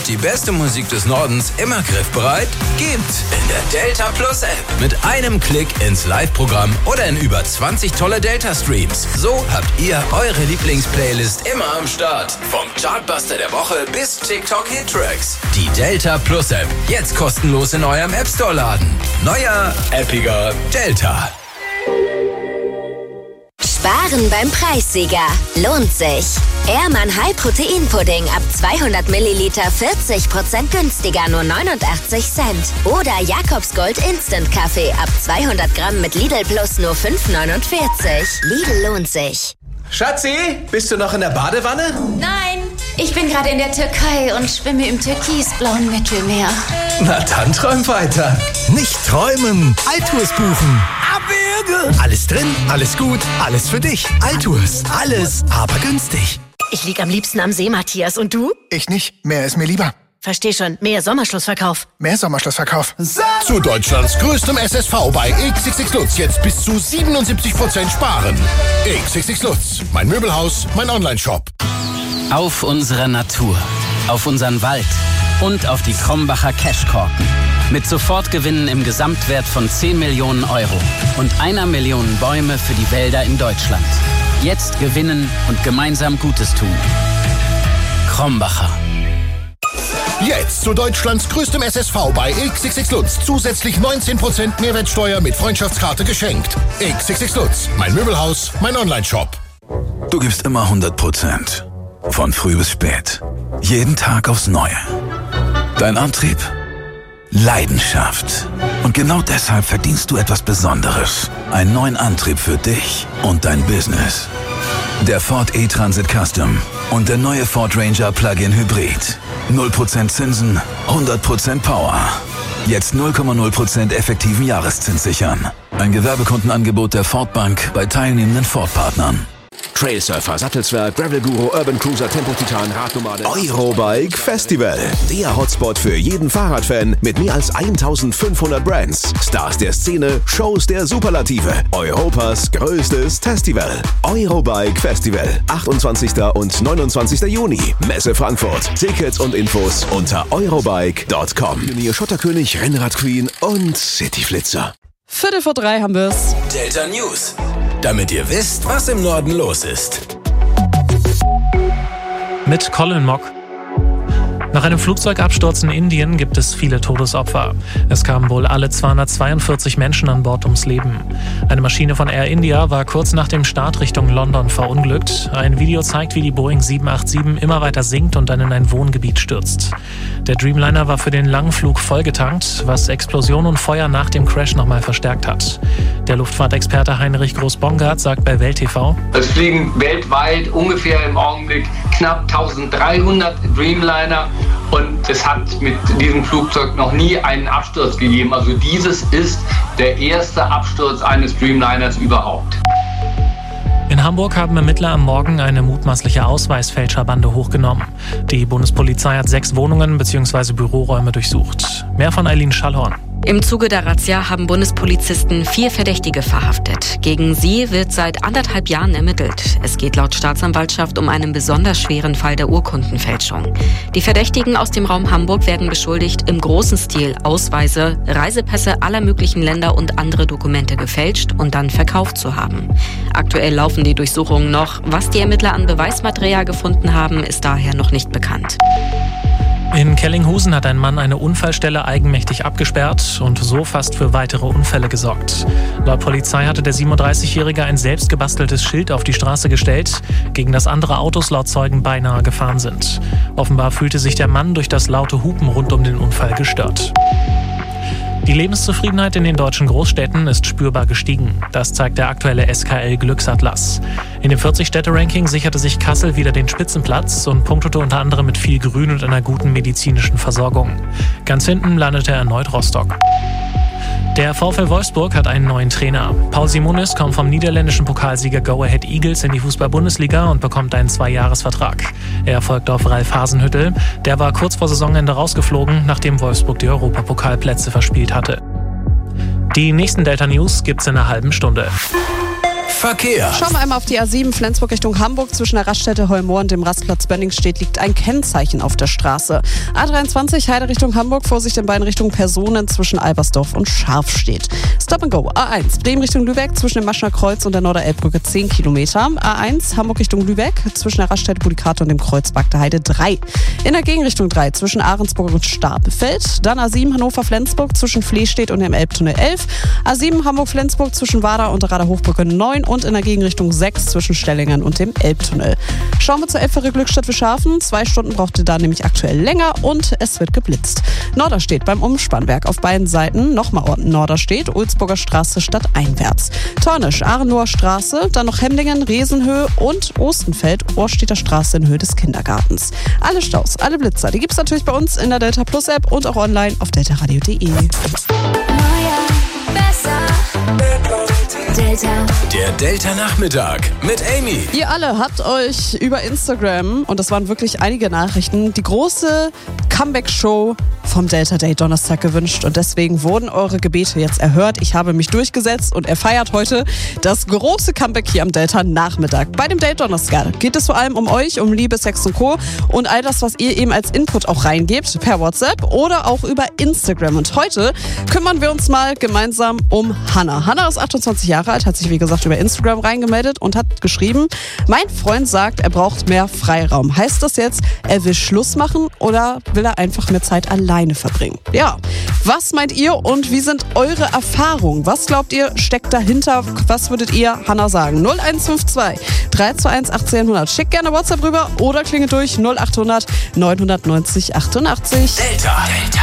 [SPEAKER 5] Die beste Musik des Nordens immer griffbereit? Gibt's in der Delta Plus App. Mit einem Klick ins Live-Programm oder in über zwanzig tolle Delta-Streams. So habt ihr eure Lieblingsplaylist immer am Start. Vom Chartbuster der Woche bis TikTok-Hit-Tracks. Die Delta Plus App. Jetzt kostenlos in eurem App Store laden. Neuer, appiger Delta.
[SPEAKER 11] Sparen beim Preissieger. Lohnt sich. Ehrmann High Protein Pudding ab zweihundert Milliliter vierzig Prozent günstiger, nur neunundachtzig Cent. Oder Jakobsgold Instant Kaffee ab zweihundert Gramm mit Lidl Plus nur fünf neunundvierzig. Lidl lohnt sich.
[SPEAKER 12] Schatzi, bist du noch in der Badewanne?
[SPEAKER 23] Nein, ich bin gerade in der Türkei und schwimme im türkisblauen Mittelmeer.
[SPEAKER 12] Na dann träum weiter.
[SPEAKER 24] Nicht träumen, Altours buchen. Abwürge. Alles drin, alles gut, alles für dich. Altours, alles, aber günstig.
[SPEAKER 25] Ich lieg am liebsten am See, Matthias. Und du?
[SPEAKER 26] Ich nicht, mehr ist mir lieber.
[SPEAKER 25] Versteh schon, mehr Sommerschlussverkauf.
[SPEAKER 26] Mehr Sommerschlussverkauf. Zu Deutschlands größtem S S V bei X X X Lutz jetzt bis zu siebenundsiebzig Prozent sparen. X X X Lutz, mein Möbelhaus, mein Onlineshop.
[SPEAKER 27] Auf unsere Natur, auf unseren Wald und auf die Krombacher Cashkorken. Mit Sofortgewinnen im Gesamtwert von zehn Millionen Euro und einer Million Bäume für die Wälder in Deutschland. Jetzt gewinnen und gemeinsam Gutes tun. Krombacher.
[SPEAKER 26] Jetzt zu Deutschlands größtem S S V bei X X X Lutz. Zusätzlich neunzehn Prozent Mehrwertsteuer mit Freundschaftskarte geschenkt. X X X Lutz, mein Möbelhaus, mein Onlineshop.
[SPEAKER 28] Du gibst immer hundert Prozent. Von früh bis spät. Jeden Tag aufs Neue. Dein Antrieb? Leidenschaft. Und genau deshalb verdienst du etwas Besonderes. Einen neuen Antrieb für dich und dein Business. Der Ford E-Transit Custom und der neue Ford Ranger Plug-in Hybrid. null Prozent Zinsen, hundert Prozent Power. Jetzt null Komma null Prozent effektiven Jahreszins sichern. Ein Gewerbekundenangebot der Ford Bank bei teilnehmenden Ford-Partnern.
[SPEAKER 29] Trailsurfer, Sattelswerk, Gravel Guru, Urban Cruiser, Tempo Titan, Radnomade. Eurobike Festival. Der Hotspot für jeden Fahrradfan mit mehr als eintausendfünfhundert Brands. Stars der Szene, Shows der Superlative. Europas größtes Festival. Eurobike Festival. achtundzwanzigsten und neunundzwanzigsten Juni. Messe Frankfurt. Tickets und Infos unter eurobike punkt com. Pionier, Schotterkönig, Rennrad Queen und Cityflitzer.
[SPEAKER 30] Viertel vor drei haben wir's.
[SPEAKER 5] Delta News. Damit ihr wisst, was im Norden los ist.
[SPEAKER 21] Mit Colin Mock. Nach einem Flugzeugabsturz in Indien gibt es viele Todesopfer. Es kamen wohl alle zweihundertzweiundvierzig Menschen an Bord ums Leben. Eine Maschine von Air India war kurz nach dem Start Richtung London verunglückt. Ein Video zeigt, wie die Boeing sieben acht sieben immer weiter sinkt und dann in ein Wohngebiet stürzt. Der Dreamliner war für den langen Flug vollgetankt, was Explosion und Feuer nach dem Crash nochmal verstärkt hat. Der Luftfahrtexperte Heinrich Groß-Bongard sagt bei Welt T V:
[SPEAKER 31] Es fliegen weltweit ungefähr im Augenblick knapp eintausenddreihundert Dreamliner. Und es hat mit diesem Flugzeug noch nie einen Absturz gegeben. Also dieses ist der erste Absturz eines Dreamliners überhaupt.
[SPEAKER 21] In Hamburg haben Ermittler am Morgen eine mutmaßliche Ausweisfälscherbande hochgenommen. Die Bundespolizei hat sechs Wohnungen bzw. Büroräume durchsucht. Mehr von Eileen Schallhorn.
[SPEAKER 32] Im Zuge der Razzia haben Bundespolizisten vier Verdächtige verhaftet. Gegen sie wird seit anderthalb Jahren ermittelt. Es geht laut Staatsanwaltschaft um einen besonders schweren Fall der Urkundenfälschung. Die Verdächtigen aus dem Raum Hamburg werden beschuldigt, im großen Stil Ausweise, Reisepässe aller möglichen Länder und andere Dokumente gefälscht und dann verkauft zu haben. Aktuell laufen die Durchsuchungen noch. Was die Ermittler an Beweismaterial gefunden haben, ist daher noch nicht bekannt.
[SPEAKER 21] In Kellinghusen hat ein Mann eine Unfallstelle eigenmächtig abgesperrt und so fast für weitere Unfälle gesorgt. Laut Polizei hatte der siebenunddreißigjährige ein selbst gebasteltes Schild auf die Straße gestellt, gegen das andere Autos laut Zeugen beinahe gefahren sind. Offenbar fühlte sich der Mann durch das laute Hupen rund um den Unfall gestört. Die Lebenszufriedenheit in den deutschen Großstädten ist spürbar gestiegen. Das zeigt der aktuelle S K L-Glücksatlas. In dem vierzig-Städte-Ranking sicherte sich Kassel wieder den Spitzenplatz und punktete unter anderem mit viel Grün und einer guten medizinischen Versorgung. Ganz hinten landete erneut Rostock. Der VfL Wolfsburg hat einen neuen Trainer. Paul Simonis kommt vom niederländischen Pokalsieger Go Ahead Eagles in die Fußball-Bundesliga und bekommt einen Zweijahresvertrag. Er folgt auf Ralf Hasenhüttl. Der war kurz vor Saisonende rausgeflogen, nachdem Wolfsburg die Europapokalplätze verspielt hatte. Die nächsten Delta News gibt's in einer halben Stunde.
[SPEAKER 5] Verkehr.
[SPEAKER 30] Schauen wir einmal auf die A sieben Flensburg Richtung Hamburg. Zwischen der Raststätte Heumoor und dem Rastplatz Bönningstedt liegt ein Kennzeichen auf der Straße. A dreiundzwanzig Heide Richtung Hamburg. Vorsicht in beiden Richtungen Personen zwischen Albersdorf und Scharfstedt. Stop and Go. A eins Bremen Richtung Lübeck zwischen dem Maschner Kreuz und der Norderelbbrücke zehn Kilometer. A eins Hamburg Richtung Lübeck zwischen der Raststätte Budikato und dem Kreuzberg der Heide drei. In der Gegenrichtung drei zwischen Ahrensburg und Stapelfeld. Dann A sieben Hannover-Flensburg zwischen Flehstedt und dem Elbtunnel elf. A sieben Hamburg-Flensburg zwischen Wader und der Rader Hochbrücke neun und in der Gegenrichtung sechs zwischen Stellingen und dem Elbtunnel. Schauen wir zur Elbfähre Glückstadt Wischhafen. Zwei Stunden braucht ihr da nämlich aktuell länger und es wird geblitzt. Norderstedt beim Umspannwerk auf beiden Seiten. Nochmal Orten Norderstedt, Ulzburger Straße stadteinwärts. Tornisch, Ahrenower Straße, dann noch Hemdingen, Resenhöhe und Ostenfeld, Ohrstedter Straße in Höhe des Kindergartens. Alle Staus, alle Blitzer, die gibt's natürlich bei uns in der Delta Plus App und auch online auf deltaradio punkt de.
[SPEAKER 11] Delta.
[SPEAKER 5] Der Delta-Nachmittag mit Amy.
[SPEAKER 30] Ihr alle habt euch über Instagram, und das waren wirklich einige Nachrichten, die große Comeback-Show vom Delta Day Donnerstag gewünscht. Und deswegen wurden eure Gebete jetzt erhört. Ich habe mich durchgesetzt und er feiert heute das große Comeback hier am Delta Nachmittag. Bei dem Date Donnerstag geht es vor allem um euch, um Liebe, Sex und Co. und all das, was ihr eben als Input auch reingebt, per WhatsApp oder auch über Instagram. Und heute kümmern wir uns mal gemeinsam um Hannah. Hannah ist achtundzwanzig Jahre alt, hat sich wie gesagt über Instagram reingemeldet und hat geschrieben, mein Freund sagt, er braucht mehr Freiraum. Heißt das jetzt, er will Schluss machen oder will er einfach mehr Zeit alleine verbringen? Ja, was meint ihr und wie sind eure Erfahrungen? Was glaubt ihr, steckt dahinter? Was würdet ihr Hannah sagen? null eins fünf zwei, drei zwei eins, achtzehn hundert. Schickt gerne WhatsApp rüber oder klingelt durch null achthundert, neunhundertneunzig, achtundachtzig.
[SPEAKER 5] Delta. Delta.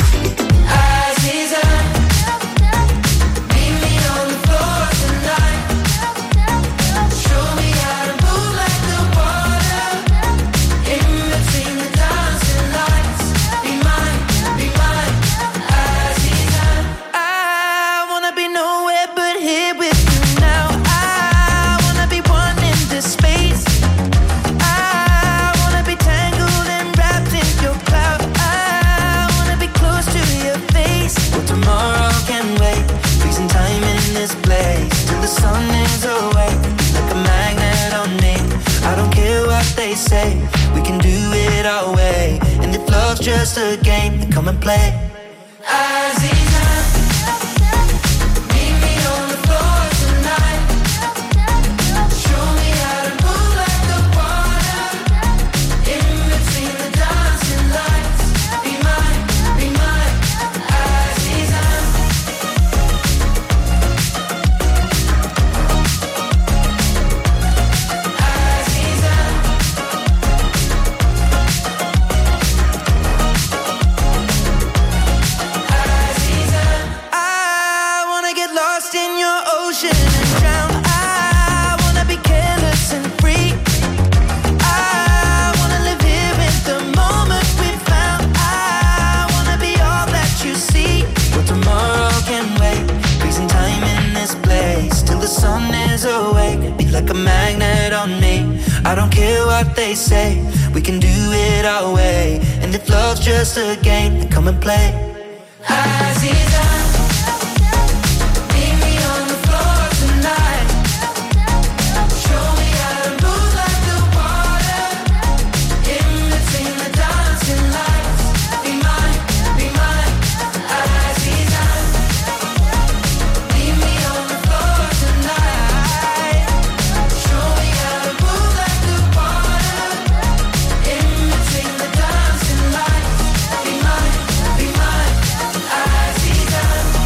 [SPEAKER 1] We can do it our way, and if love's just a game, then come and play. Aziza, meet me on the floor tonight. Show me how to move like the water, in between the dancing lights. Be mine, be mine, Aziza. Like a magnet on me, I don't care what they say. We can do it our way, and if love's just a game, then come and play. Aziza, meet me on the floor tonight. Show me how to move like the water, in between the dancing lights. Be mine, be mine, Aziza. Meet me on the floor tonight. Show me how to move like the water, in between the dancing lights. Be mine, be mine, Aziza.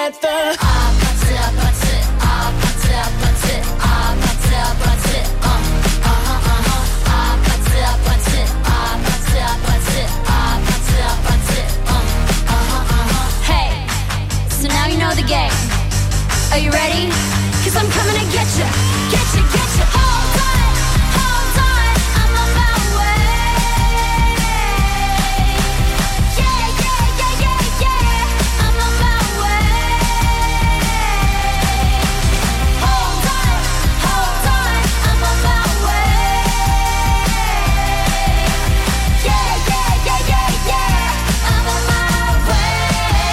[SPEAKER 1] at the 아파트 아파트 아파트 아파트 아파트 아파트 어 어허 어허 아파트 아파트 아파트 아파트 아파트 아파트 어 어허 어허 Hey, so now you know the game. Are you ready? Cause I'm coming to get you, get you, get you. Hold on, hold on, I'm on my way. Yeah, yeah, yeah, yeah, yeah, I'm on my way. Hold on, hold on, I'm on my way. Yeah, yeah, yeah, yeah, yeah, I'm on my way.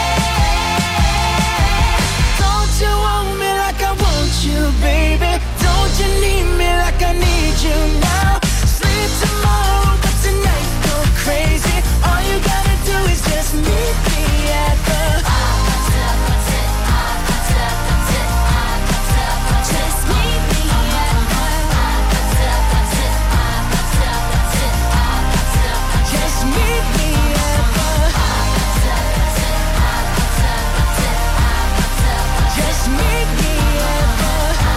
[SPEAKER 1] Don't you want me like I want you, baby? Don't you need me like I need you now? Sleep tomorrow, but tonight go crazy. All you gotta do is just meet me at the Just meet me at the Just meet me at the Just meet me at the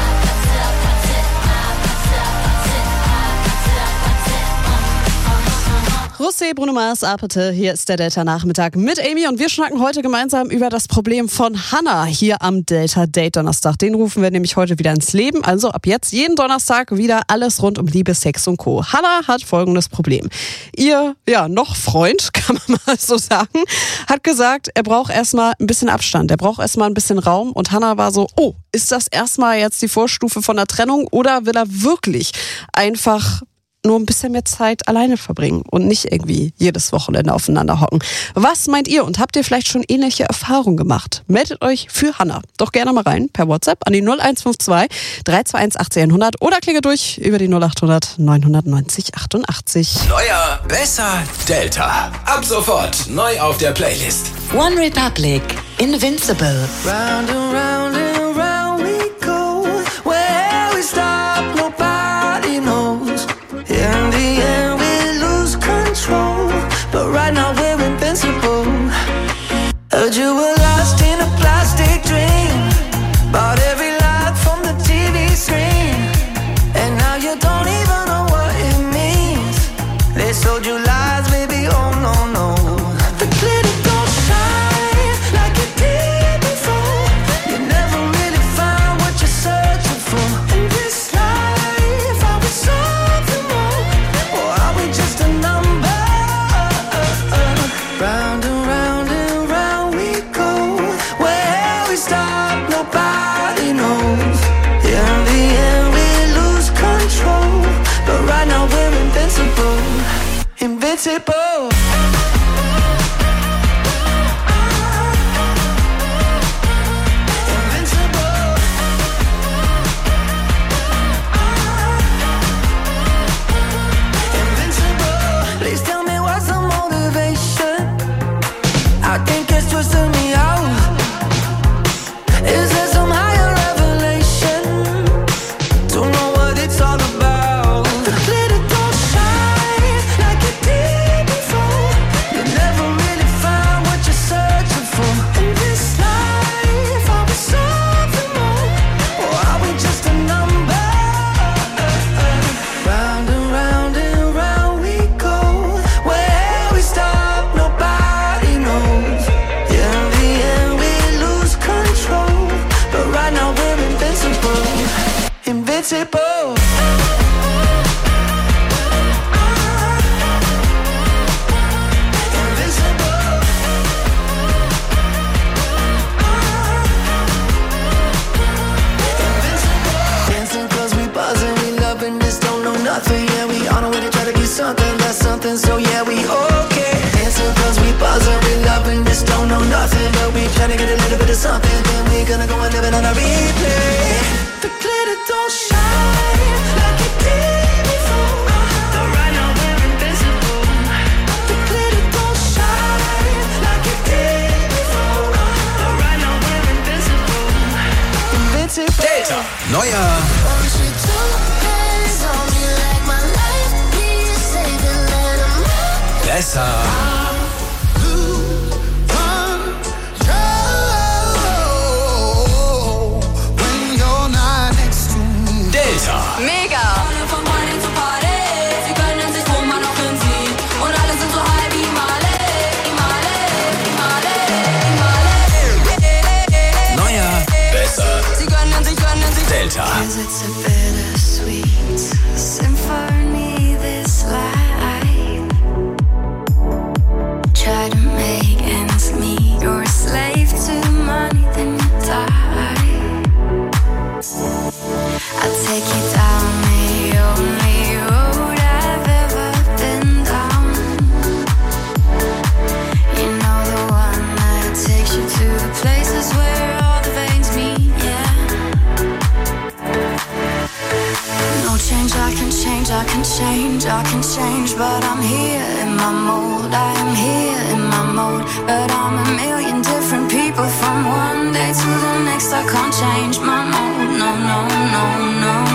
[SPEAKER 30] Rosé, Bruno Mars, Apete, hier ist der Delta-Nachmittag mit Amy und wir schnacken heute gemeinsam über das Problem von Hannah hier am Delta-Date-Donnerstag. Den rufen wir nämlich heute wieder ins Leben, also ab jetzt jeden Donnerstag wieder alles rund um Liebe, Sex und Co. Hannah hat folgendes Problem. Ihr, ja, noch Freund, kann man mal so sagen, hat gesagt, er braucht erstmal ein bisschen Abstand, er braucht erstmal ein bisschen Raum und Hannah war so, oh, ist das erstmal jetzt die Vorstufe von der Trennung oder will er wirklich einfach nur ein bisschen mehr Zeit alleine verbringen und nicht irgendwie jedes Wochenende aufeinander hocken. Was meint ihr und habt ihr vielleicht schon ähnliche Erfahrungen gemacht? Meldet euch für Hannah doch gerne mal rein per WhatsApp an die null eins fünf zwei drei zwei eins achtzehnhundert oder klicke durch über die null acht hundert neunhundertneunzig achtundachtzig.
[SPEAKER 5] Neuer, besser, Delta. Ab sofort neu auf der Playlist.
[SPEAKER 3] One Republic, Invincible.
[SPEAKER 1] Round and round and round we go. Where we stop, nobody knows. In the end we lose control, but right now we're invincible. Heard you were lost in a plastic dream, bought every lie from the T V screen, and now you don't even know what it means. They sold you lies, baby, oh no, no. The glitter don't shine like it did before. You never really find what you're searching for. In this life, are we something more, or are we just a number? Round and round and round we go. Where we stop, nobody knows. In the end, we lose control, but right now we're invincible. Invincible. Please tell me what's the motivation. I think it's twisting me out. Is there some higher revelation to know what it's all about? The glitter don't shine like it did before. You never really find what you're searching for. In this life, are we something more, or are we just a number? Round and round and round we go. Where we stop, nobody knows. In the end, we lose control, but right now we're invincible. Invincible. Dancing 'cause we buzzing, we loving this, don't know nothing. Yeah, we on our way to try to be something, that's something, so yeah, we okay. Dancing 'cause we buzzing, we loving this, don't know nothing, but we trying to get a little bit of something, then we gonna go and live it on a replay. The glitter don't shine like it did before, but right now we're invincible. The glitter don't shine like it did before, but right now we're invincible. Invincible.
[SPEAKER 5] Delta. Neuer, besser.
[SPEAKER 22] change, I can change, but I'm here in my mode. I am here in my mode, but I'm a million different people from one day to the next. I can't change my mode, no, no, no, no.